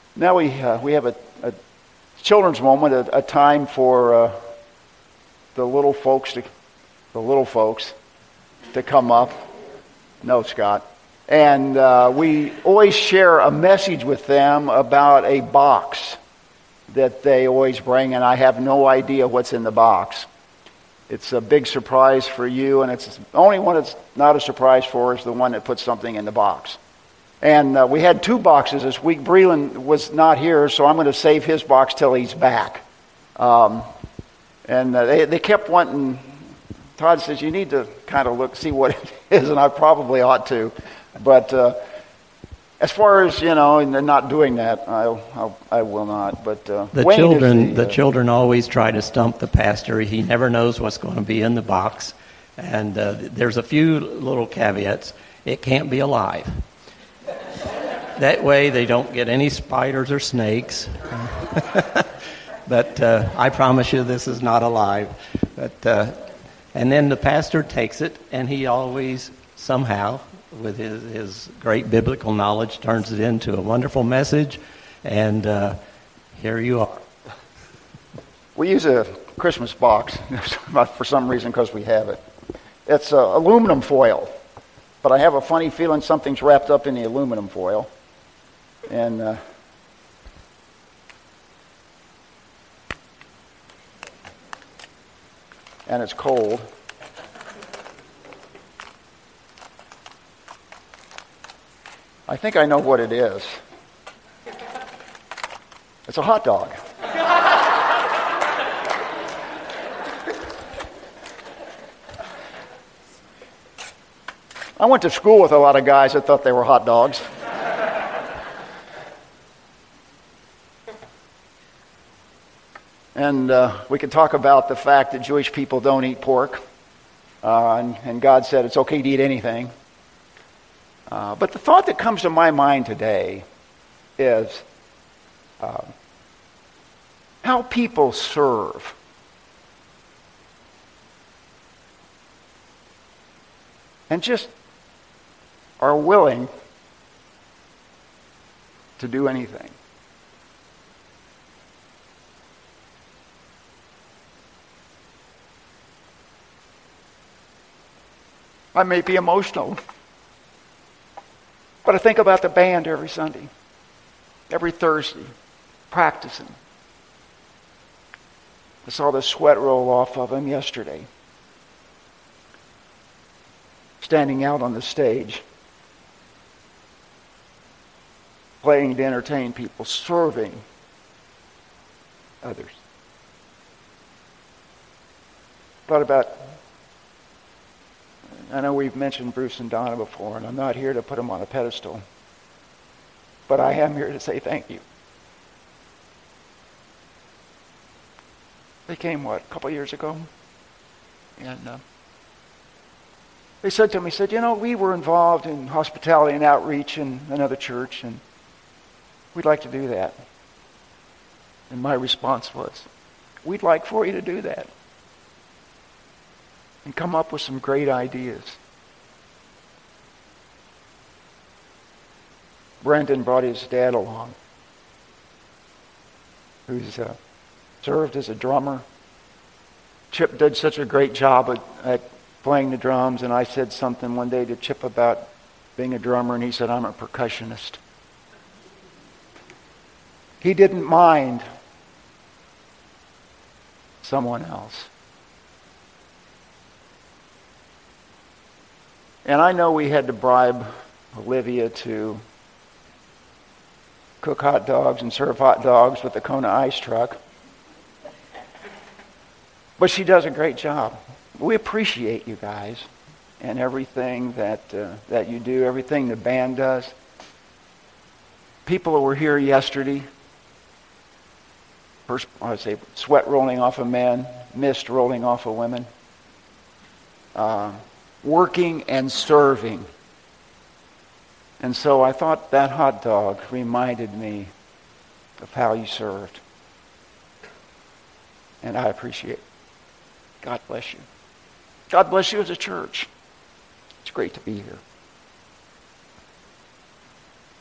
Now we have a children's moment, a time for the little folks to come up. No, Scott. And we always share a message with them about a box that they always bring, and I have no idea what's in the box. It's a big surprise for you, and it's the only one it's not a surprise for is the one that puts something in the box. And we had 2 boxes this week. Breland was not here, so I'm going to save his box till he's back. They kept wanting. Todd says, you need to kind of see what it is, and I probably ought to. But as far as, and they're not doing that, I will not. But the children always try to stump the pastor. He never knows what's going to be in the box. And there's a few little caveats. It can't be alive. That way they don't get any spiders or snakes. But I promise you this is not alive. And then the pastor takes it, and he always somehow, with his great biblical knowledge, turns it into a wonderful message. And here you are. We use a Christmas box for some reason because we have it. It's aluminum foil, but I have a funny feeling something's wrapped up in the aluminum foil. And it's cold. I think I know what it is. It's a hot dog. I went to school with a lot of guys that thought they were hot dogs. And we could talk about the fact that Jewish people don't eat pork. And God said it's okay to eat anything. But the thought that comes to my mind today is how people serve. And just are willing to do anything. I may be emotional, but I think about the band every Sunday, every Thursday, practicing. I saw the sweat roll off of them yesterday, standing out on the stage, playing to entertain people, serving others. Thought about, I know we've mentioned Bruce and Donna before, and I'm not here to put them on a pedestal, but I am here to say thank you. They came, a couple years ago? And they said to me, we were involved in hospitality and outreach in another church, and we'd like to do that. And my response was, we'd like for you to do that. And come up with some great ideas. Brendan brought his dad along, who's served as a drummer. Chip did such a great job at playing the drums, and I said something one day to Chip about being a drummer, and he said, I'm a percussionist. He didn't mind someone else. And I know we had to bribe Olivia to cook hot dogs and serve hot dogs with the Kona ice truck. But she does a great job. We appreciate you guys and everything that you do, everything the band does. People who were here yesterday, first, I would say, sweat rolling off of men, mist rolling off of women. Working and serving. And so I thought that hot dog reminded me of how you served. And I appreciate it. God bless you. God bless you as a church. It's great to be here.